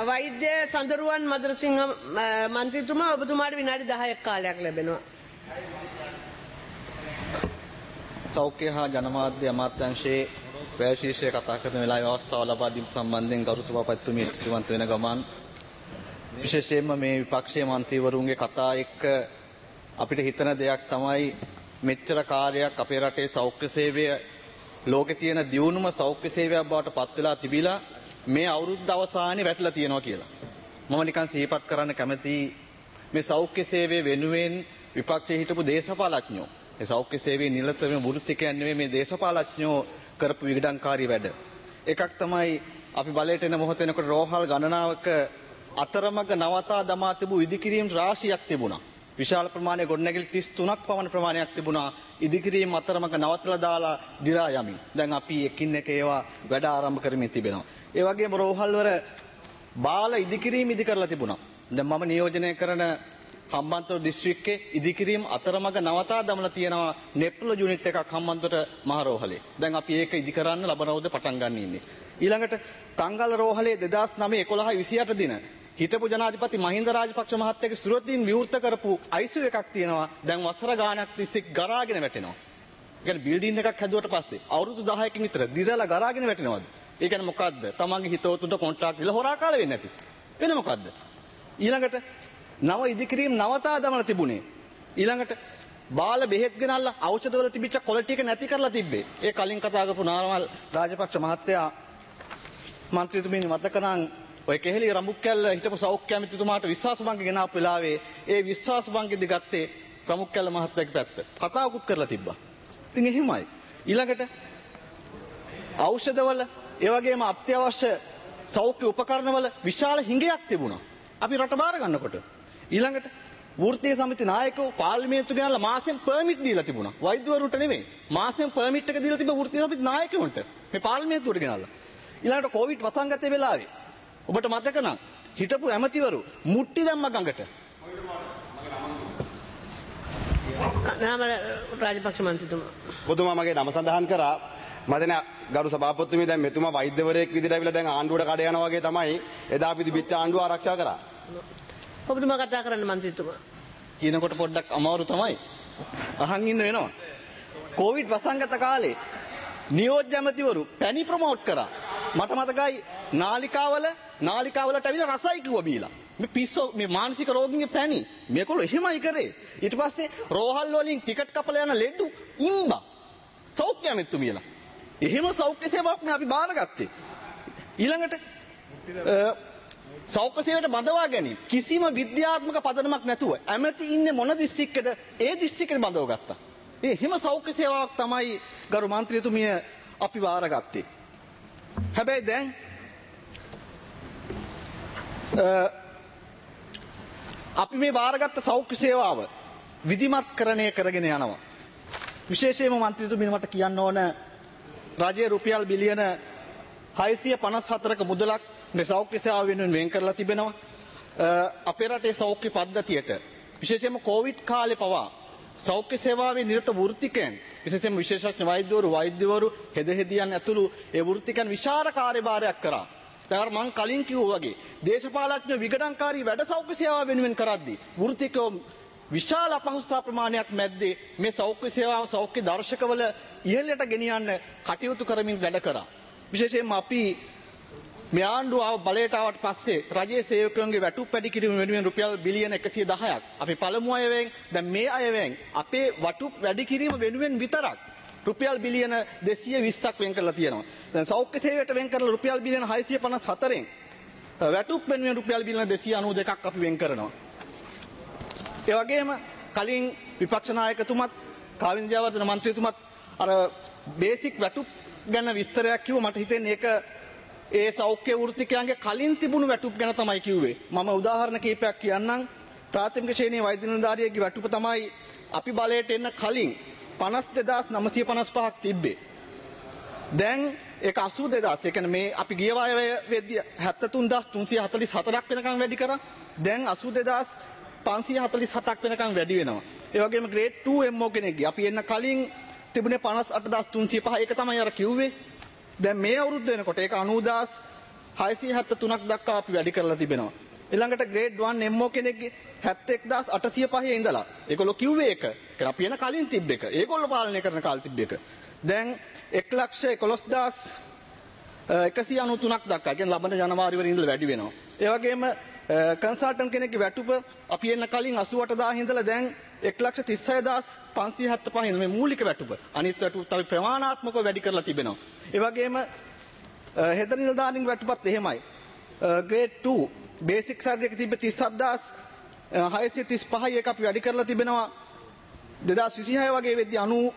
වෛද්‍ය සඳරුවන් මදුරසිංහ මන්ත්‍රීතුමා ඔබතුමාට විනාඩි 10ක් කාලයක් ලැබෙනවා. සෞඛ්‍ය හා ජනමාධ්‍ය අමාත්‍යාංශයේ වැයශීර්ෂය කතා කරන වෙලාවේ අවස්ථාව ලබා දීම සම්බන්ධයෙන් ගරු සභාපතිතුමිය ස්තුතිවන්ත වෙන ගමන් විශේෂයෙන්ම මේ විපක්ෂීය මන්ත්‍රීවරුන්ගේ කතා එක්ක අපිට හිතන දෙයක් තමයි මෙච්චර කාර්යයක් අපේ රටේ සෞඛ්‍ය සේවය ලෝකේ තියෙන දියුණුම සෞඛ්‍ය සේවයක් බවට පත් වෙලා තිබිලා මේ අවුරුද්ද අවසානයේ වැටලා තියෙනවා කියලා. මම නිකන් සිහිපත් කරන්න කැමතියි මේ සෞඛ්‍ය සේවය වෙනුවෙන් විපක්ෂයේ හිටපු දේශපාලඥයෝ ඒ සෞඛ්‍ය සේවයේ නිරත වෙන වෘත්තිකයන් නෙවෙයි මේ දේශපාලඥයෝ කරපු විගඩංකාරී වැඩ. එකක් තමයි අපි බලයට එන මොහොත වෙනකොට රෝහල් ගණනාවක අතරමඟ නවතා දමා තිබූ ඉදිකිරීම් රාශියක් තිබුණා. විශාල ප්‍රමාණයේ ගොඩනැගිලි 33ක් පමණ ප්‍රමාණයක් තිබුණා ඉදිකිරීම් අතරමඟ නවත්තලා දාලා දි รา යමින්. දැන් අපි එකින් එක ඒවා වැඩ ආරම්භ කරමින් තිබෙනවා. ඒ වගේම රෝහල් වල බාල ඉදිකිරීම් ඉදි කරලා තිබුණා. දැන් මම නියෝජනය කරන හම්බන්තොට දිස්ත්‍රික්කයේ ඉදිකිරීම් අතරමඟ නවතා දමලා තියෙනවා නෙප්ල යුනිට් එකක් හම්බන්තොට මහ රෝහලේ. දැන් අපි ඒක ඉදි කරන්න ලබනවද පටන් ගන්න ඉන්නේ. ඊළඟට තංගල් රෝහලේ 2009 11 28 දින හිටපු ජනාධිපති මහින්ද රාජපක්ෂ මහත්තයාගේ සුරතීන් විවෘත කරපු ICU එකක් තියෙනවා. දැන් වසර ගාණක් තිස්සේ ගරාගෙන වැටෙනවා. ඒ කියන්නේ බිල්ඩින් එකක් හැදුවට පස්සේ අවුරුදු 10කින් විතර දිරලා ගරාගෙන වැටෙනවද? ඒ කියන්නේ මොකද්ද? තමන්ගේ හිතවතුන්ට කොන්ට්‍රාක්ට් දීලා හොරා කාලේ වෙන්නේ නැති. වෙන මොකද්ද? ඊළඟට නව ඉදිකිරීම් නවතා දමලා තිබුණේ. ඊළඟට බාල බෙහෙත් ගෙනල්ලා ඖෂධවල තිබිච්ච ක්වොලිටි එක නැති කරලා තිබ්බේ. ඒ කලින් කතා කරපු නාමල් රාජපක්ෂ මහත්තයා මන්ත්‍රීතුමියනි මතක නම් ඔය කෙහෙලි රඹුක්කැල්ල හිටපු සෞඛ්‍ය අමාත්‍යතුමාට විශ්වාස භංග ගෙනාපු වෙලාවේ ඒ විශ්වාස භංගෙදි ගත්තේ ප්‍රමුඛකැල්ල මහත්තයාගේ පැත්ත. කතාවකුත් කරලා තිබ්බා. ඉතින් එහෙමයි. ඊළඟට ඖෂධවල ඒ වගේම අත්‍යවශ්‍ය සෞඛ්‍ය උපකරණවල විශාල හිඟයක් තිබුණා. අපි රට බාර ගන්නකොට. ඊළඟට වෘත්තීය සමිති නායකයෝ පාර්ලිමේන්තුව ගෙනල්ලා මාසෙන් පර්මිට් දීලා තිබුණා. වෛද්‍යවරුන්ට නෙමෙයි. මාසෙන් පර්මිට් එක දීලා තිබ්බ වෘත්තීය සමිති නායකයන්ට. මේ පාර්ලිමේන්තුවට ගෙනල්ලා. ඊළඟට කොවිඩ් වසංගතයේ වෙලාවේ ඔබට මතක නම් හිටපු ඇමතිවරු මුට්ටි දැම්ම ගඟට. නාම රාජපක්ෂ මන්ත්‍රීතුමා. ඔබතුමා මගේ නම සඳහන් කරා. මම දැන් ගරු සභාපතිතුමනි දැන් මෙතුමා වෛද්‍යවරයෙක් විදිහට ඇවිල්ලා දැන් ආණ්ඩුවට කඩ යනවා වගේ තමයි එදා අපි තිබිච්ච ආණ්ඩුව ආරක්ෂා කරා. ඔබතුමා කතා කරන්න මන්ත්‍රීතුමා. කියනකොට පොඩ්ඩක් අමාරු තමයි. අහන් ඉන්න වෙනවා. කොවිඩ් වසංගත කාලේ නියෝජ්‍ය ඇමතිවරු පැණි ප්‍රොමෝට් කරා. මට මතකයි නාලිකාවලට ඇවිල්ලා රසයි කිව්වා බීලා. මේ පිස්සෝ මේ මානසික රෝගීන්ගේ පැණි මේගොල්ලෝ එහෙමයි කරේ. ඊට පස්සේ රෝහල් වලින් ටිකට් කපලා යන ලෙඩු ඉම්බා සෞඛ්‍ය ඇමතිතුමියලා. එහෙම සෞඛ්‍ය සේවාවක් මේ අපි බාරගත්තේ. ඊළඟට සෞඛ්‍ය සේවයට බඳවා ගැනීම කිසිම විද්‍යාත්මක පදනමක් නැතුව ඇමති ඉන්නේ මොන දිස්ත්‍රික්කෙද ඒ දිස්ත්‍රික්කෙට බඳව ගත්තා. මේ එහෙම සෞඛ්‍ය සේවාවක් තමයි ගරු මන්ත්‍රීතුමිය අපි බාරගත්තේ. හැබැයි දැන් අපි මේ බාරගත්ත සෞඛ්‍ය සේවාව විධිමත්කරණය කරගෙන යනවා. විශේෂයෙන්ම මන්ත්‍රීතුමිය මට කියන්න ඕන රජයේ රුපියල් බිලියන 654ක මුදලක් මේ සෞඛ්‍ය සේවාව වෙනුවෙන් වෙන් කරලා තිබෙනවා. අපේ රටේ සෞඛ්‍ය පද්ධතියට විශේෂයෙන්ම කොවිඩ් කාලේ පවා සෞඛ්‍ය සේවාවේ නිරත වෘත්තිකයන් විශේෂයෙන්ම විශේෂඥ වෛද්‍යවරු හෙදහෙදියන් ඇතුළු ඒ වෘත්තිකයන් විශාල කාර්යභාරයක් කරා. දැන් මම කලින් කිව්වා වගේ දේශපාලඥ විගඩංකාරී වැඩ සෞඛ්‍ය සේවාව වෙනුවෙන් කරද්දී වෘත්තිකයෝ විශාල අපහසුතා ප්‍රමාණයක් මැද්දේ මේ සෞඛ්‍ය සේවාව සෞඛ්‍ය දර්ශකවල ඉහළට ගෙනියන්න කටයුතු කරමින් වැඩ කරා. විශේෂයෙන්ම අපි මේ ආණ්ඩුව බලයට ආවට පස්සේ රජයේ සේවකයන්ගේ වැටුප් වැඩි කිරීම වෙනුවෙන් රුපියල් බිලියන 110ක් අපි පළමු අයවෙන් දැන් මේ අයවෙන් අපේ වටුප් වැඩි කිරීම වෙනුවෙන් විතරක් රුපියල් බිලියන 220ක් වෙන් කරලා තියෙනවා. දැන් සෞඛ්‍ය සේවයට වෙන් කරලා රුපියල් බිලියන 654න් වැටුප් වෙනුවෙන් රුපියල් බිලියන 292ක් අපි වෙන් කරනවා. ඒ වගේම කලින් විපක්ෂ නායකතුමත් කාවින්ද ජයවර්ධන මන්ත්‍රීතුමත් අර බේසික් වැටුප් ගැන විස්තරයක් කිව්ව මට හිතෙන්නේ ඒක ඒ සෞඛ්‍ය වෘත්තිකයන්ගේ කලින් තිබුණු වැටුප් ගැන තමයි කිව්වේ. මම උදාහරණ කීපයක් කියන්නම්. ප්‍රාථමික ශ්‍රේණියේ වෛද්‍ය නිලධාරියෙක්ගේ වැටුප තමයි අපි බලයට එන්න කලින් 52955ක් තිබ්බේ. දැන් ඒක 82000. ඒ කියන්නේ මේ අපි ගිය වෙද්දී 73344ක් වෙනකන් වැඩි කරා. දැන් 82547ක් වෙනකන් වැඩි වෙනවා. ඒ වගේම ග්‍රේඩ් 2 MO කෙනෙක්ගේ අපි එන්න කලින් තිබුණේ 58305. ඒක තමයි අර කිව්වේ. දැන් මේ අවුරුද්ද වෙනකොට ඒක 90000 673ක් දක්වා අපි වැඩි කරලා තිබෙනවා. ඊළඟට ග්‍රේඩ් 1 MO කෙනෙක්ගේ 71805 ඉඳලා ඒගොල්ලෝ කිව්වේ එක. ඒක අපි එන කලින් තිබ්බ එක. ඒගොල්ලෝ පාලනය කරන කාලේ තිබ්බ එක. දැන් 1,11,193ක් දක්වා. කියන්නේ ලබන ජනවාරි වල ඉඳලා වැඩි වෙනවා. ඒ වගේම කන්සල්ටන්ට් කෙනෙක්ගේ වැටුප අපි එන්න කලින් 88000 ඉඳලා දැන් 1,36,575 මේ මූලික වැටුප. අනිත් වැටුප අපි ප්‍රමාණාත්මකව වැඩි කරලා තිබෙනවා. ඒ වගේම හෙද නිලධාරීන් වැටුපත් එහෙමයි. ග්‍රේඩ් 2 බේසික් සැලරි එක තිබ්බ 37,635යි එක අපි වැඩි කරලා තිබෙනවා. 2026 වගේ වෙද්දී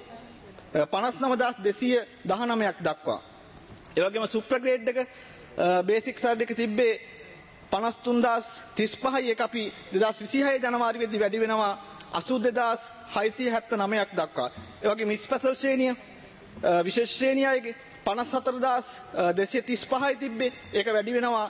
59,219ක් දක්වා. ඒ වගේම සුපර් ග්‍රේඩ් එක බේසික් සැලරි එක තිබ්බේ 53,035යි එක අපි 2026 ජනවාරි වෙද්දී වැඩි වෙනවා 82,679ක් දක්වා. ඒ වගේම ස්පෙෂල් ශ්‍රේණිය විශේෂ ශ්‍රේණියයිගේ 54,235යි තිබ්බේ ඒක වැඩි වෙනවා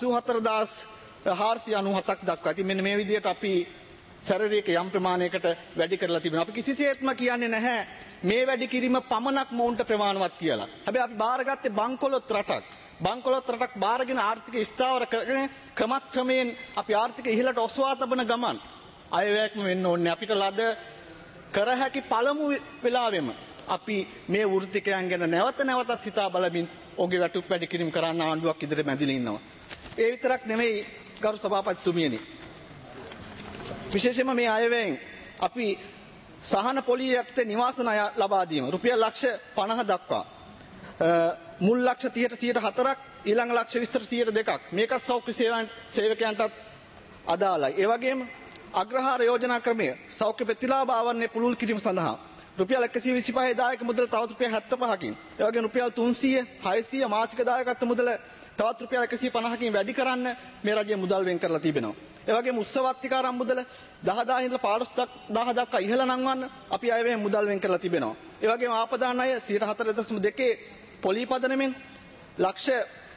84,497ක් දක්වා. ඉතින් මෙන්න මේ විදිහට අපි සැලරි එක යම් ප්‍රමාණයකට වැඩි කරලා තිබෙනවා. අපි කිසිසේත්ම කියන්නේ නැහැ මේ වැඩි කිරීම පමණක් මොවුන්ට ප්‍රමාණවත් කියලා. හැබැයි අපි බාරගත්තේ බංකොලොත් රටක්. බංකොලොත් රටක් බාරගෙන ආර්ථික ස්ථාවර කරගෙන ක්‍රමක්‍රමයෙන් අපි ආර්ථික ඉහළට ඔසවා තබන ගමන් අයවැයක්ම වෙන්න ඕනේ. අපිට ලද කර හැකි පළමු වෙලාවෙම අපි මේ වෘත්තිකයන් ගැන නැවත සිතා බලමින් ඔහුගේ වැටුප් වැඩි කිරීම කරන්න ආණ්ඩුවක් ඉදිරියට මැදිලා ඉන්නවා. ඒ විතරක් නෙමෙයි ගරු සභාපතිතුමියනි. විශේෂයෙන්ම මේ අයවැයෙන් අපි සහන පොලිය යටතේ නිවාස ණය ලබා දීම රුපියල් ලක්ෂ 50 දක්වා මුල් ලක්ෂ 30ට 4ක් ඊළඟ ලක්ෂ 20ට 2ක් මේක සෞඛ්‍ය සේවකයන්ටත් අදාළයි. ඒ වගේම අග්‍රහාර යෝජනා ක්‍රමය සෞඛ්‍ය ප්‍රතිලාභ ආවරණය පුළුල් කිරීම සඳහා රුපියල් 125 දායක මුදල තවත් රුපියල් 75කින් ඒ වගේම රුපියල් 300 600 මාසික දායකත්ව මුදල තවත් රුපියල් 150කින් වැඩි කරන්න මේ රජය මුදල් වෙන් කරලා තිබෙනවා. ඒ වගේම උත්සවාත්තිකාරම් මුදල 10000 ඉඳලා 15000 දක්වා ඉහළ නංවන්න අපි අයවැයෙන් මුදල් වෙන් කරලා තිබෙනවා. ඒ වගේම ආපදා ණය 4.2 පොලී පදනමෙන් ලක්ෂ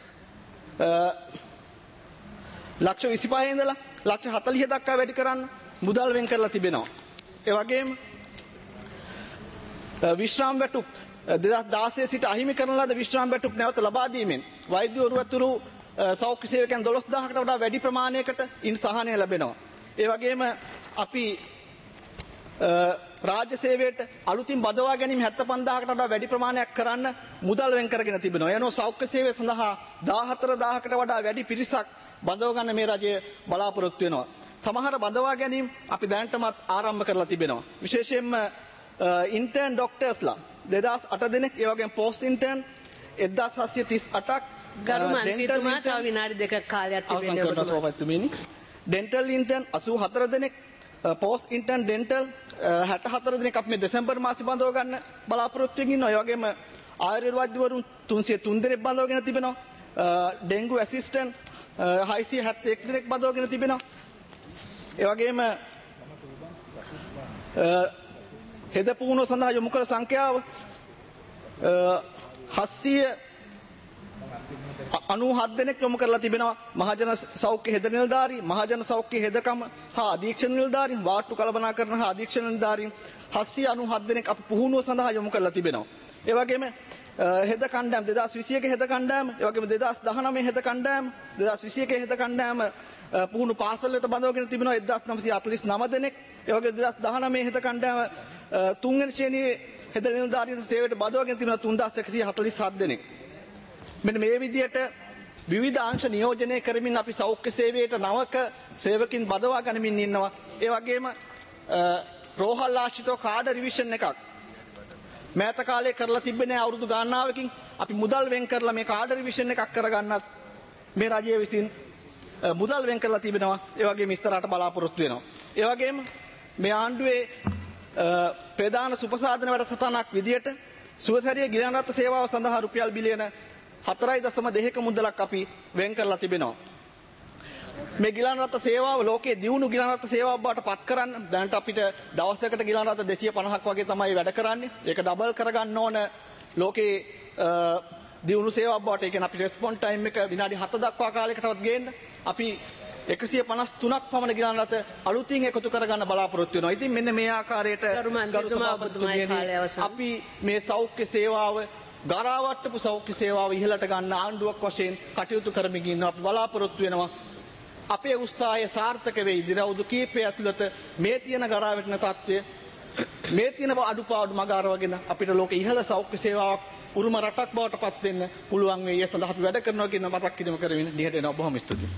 25 ඉඳලා ලක්ෂ 40 දක්වා වැඩි කරන්න මුදල් වෙන් කරලා තිබෙනවා. ඒ වගේම විශ්‍රාම වැටුප් 2016 සිට අහිමි කරන ලද විශ්‍රාම වැටුප් නැවත ලබා දීමෙන් වෛද්‍යවරු ඇතුළු සෞඛ්‍ය සේවකයන් 12000කට වඩා වැඩි ප්‍රමාණයකට ඉන් සහනය ලැබෙනවා. ඒ වගේම අපි රාජ්‍ය සේවයට අලුතින් බදවා ගැනීම 75000කට වඩා වැඩි ප්‍රමාණයක් කරන්න මුදල් වෙන් කරගෙන තිබෙනවා. යනෝ සෞඛ්‍ය සේවය සඳහා 14000කට වඩා වැඩි පිරිසක් බඳව ගන්න මේ රජය බලාපොරොත්තු වෙනවා. සමහර බඳවා ගැනීම අපි දැනටමත් ආරම්භ කරලා තිබෙනවා. විශේෂයෙන්ම ඉන්ටර්න් ඩොක්ටර්ස්ලා 2008 දෙනෙක්, ඒ වගේම පෝස්ට් ඉන්ටර්න් 1738ක්, ගරු මන්ත්‍රීතුමා තව විනාඩි 2ක කාලයක් තිබෙනවා ඔබතුමාට. ඩෙන්ටල් ඉන්ටර්න් 84 දෙනෙක්, පෝස්ට් ඉන්ටර්න් ඩෙන්ටල් 64 දෙනෙක් අපි මේ දෙසැම්බර් මාසෙ බඳව ගන්න බලාපොරොත්තු වෙමින් ඉන්නවා. ඒ වගේම ආයුර්වේදවරුන් 303 දෙනෙක් බඳවගෙන තිබෙනවා. ඩෙන්ගු ඇසිස්ටන්ට් 671 දෙනෙක් බඳවගෙන තිබෙනවා. ඒ වගේම හෙද පුහුණුව සඳහා යොමු කළ සංඛ්‍යාව 797 දෙනෙක් යොමු කරලා තිබෙනවා. මහජන සෞඛ්‍ය හෙද නිලධාරී, මහජන සෞඛ්‍ය හෙදකම හා අධීක්ෂණ නිලධාරීන්, වාට්ටු කළමනාකරණ හා අධීක්ෂණ නිලධාරීන් 797 දෙනෙක් අපි පුහුණුව සඳහා යොමු කරලා තිබෙනවා. ඒ වගේම හෙද කණ්ඩායම 2021 හෙද කණ්ඩායම, ඒ වගේම 2019 හෙද කණ්ඩායම, 2021 හෙද කණ්ඩායම පුහුණු පාසල් වලට බඳවගෙන තිබෙනවා 1949 දෙනෙක්. ඒ වගේම 2019 හෙද කණ්ඩායම තුන්වෙනි ශ්‍රේණියේ හෙද නිලධාරීන් සේවයට බඳවගෙන තිබෙනවා 3147 දෙනෙක්. මෙන්න මේ විදිහට විවිධ අංශ නියෝජනය කරමින් අපි සෞඛ්‍ය සේවයට නවක සේවකින් බඳවා ගනිමින් ඉන්නවා. ඒ වගේම රෝහල් ආශ්‍රිතව කාඩ රිවිෂන් එකක් මෑත කාලේ කරලා තිබෙන්නේ අවුරුදු ගණනාවකින් අපි මුදල් වෙන් කරලා මේ කාඩ රිවිෂන් එකක් කරගන්නත් මේ රජය විසින් මුදල් වෙන් කරලා තිබෙනවා. ඒ වගේම ඉස්තරාට බලාපොරොත්තු වෙනවා. ඒ වගේම මේ ආණ්ඩුවේ ප්‍රධාන සුපසාධන වැඩසටහනක් විදියට සුවසැරිය ගිලන් රත්න සේවාව සඳහා රුපියල් බිලියන 4.2ක මුදලක් අපි වෙන් කරලා තිබෙනවා. මේ ගිලන් රත්න සේවාව ලෝකයේ දියුණු ගිලන් රත්න සේවාවක් බවට පත් කරන්න දැනට අපිට දවසකට ගිලන් රත්න 250ක් වගේ තමයි වැඩ කරන්නේ. ඒක ඩබල් කරගන්න ඕන ලෝකයේ දියුණු සේවාවක් බවට. ඒ කියන්නේ අපි රෙස්පොන්ස් ටයිම් එක විනාඩි 7 දක්වා කාලයකටවත් ගේන්න අපි 153ක් පමණ ගිලන් රත්න අලුතින් එකතු කරගන්න බලාපොරොත්තු වෙනවා. ඉතින් මෙන්න මේ ආකාරයට ගරු සභාපතිතුමියනි අපි මේ සෞඛ්‍ය සේවාව ගරාවට්ටපු සෞඛ්‍ය සේවාව ඉහළට ගන්න ආණ්ඩුවක් වශයෙන් කටයුතු කරමින් ඉන්නවා. අපි බලාපොරොත්තු වෙනවා අපේ උත්සාහය සාර්ථක වෙයි. දිනවුදු කීපය ඇතුළත මේ තියෙන ගරාවැටෙන තත්ත්වය මේ තියෙන අඩුපාඩු මග අරවගෙන අපිට ලෝක ඉහළ සෞඛ්‍ය සේවාවක් උරුම රටක් බවට පත් වෙන්න පුළුවන් වෙයි. ඒ සඳහා අපි වැඩ කරනවා කියන මතක් කිරීම කරමින් දිහට එනවා. බොහොම ස්තුතියි.